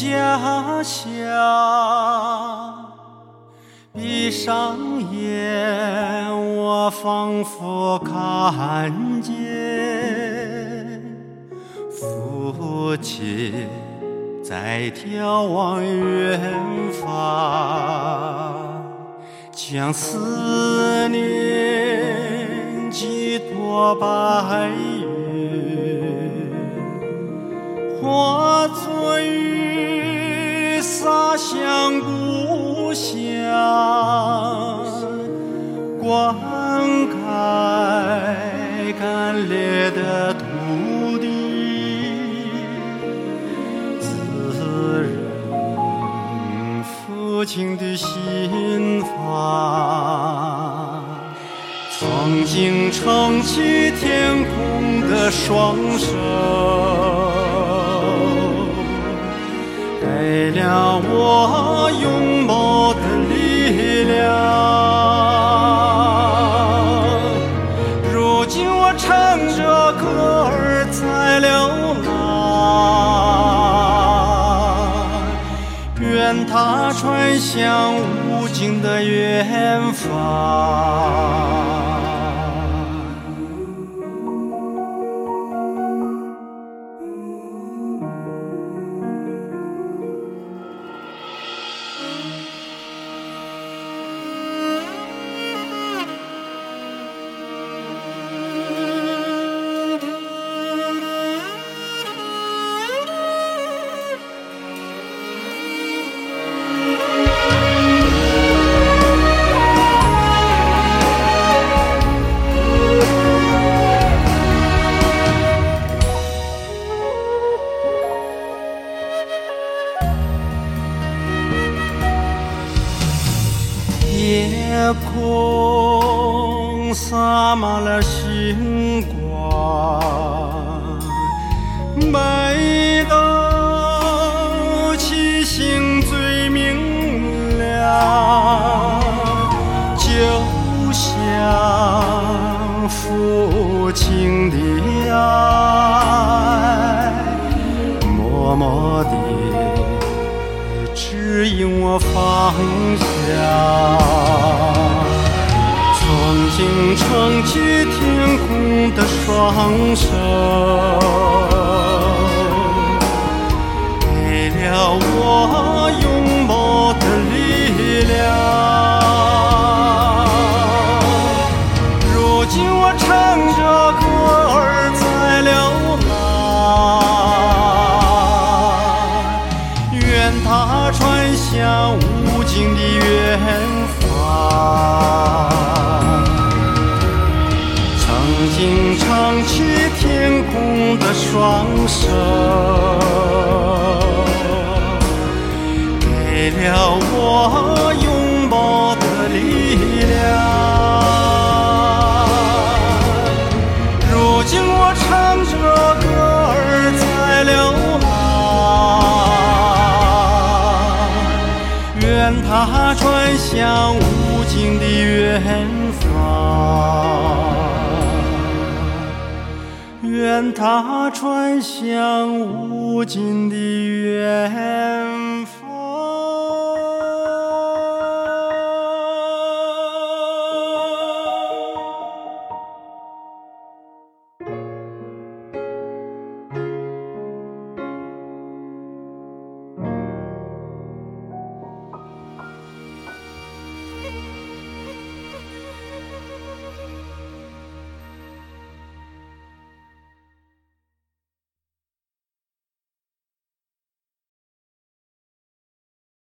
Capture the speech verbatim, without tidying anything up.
家乡，闭上眼，我仿佛看见父亲在眺望远方，将思念寄托白云，化作雨洒向故乡，灌溉干裂的土地，滋润父亲的心房。曾经撑起天空的双手，给了我勇谋的力量。如今我唱着歌儿在流浪，愿它传向无尽的远方。夜空洒满了星光，美到七星最明亮，就像父亲的爱，默默地指引我方向。曾经撑起天空的双手，给了我勇谋的力量。如今我唱着歌儿在流浪，愿它传向无尽的远方。曾经撑起天空的双手，给了我勇谋的力量。如今我唱着歌儿在流浪，愿它传向无尽的远方，愿它传向无尽的远方。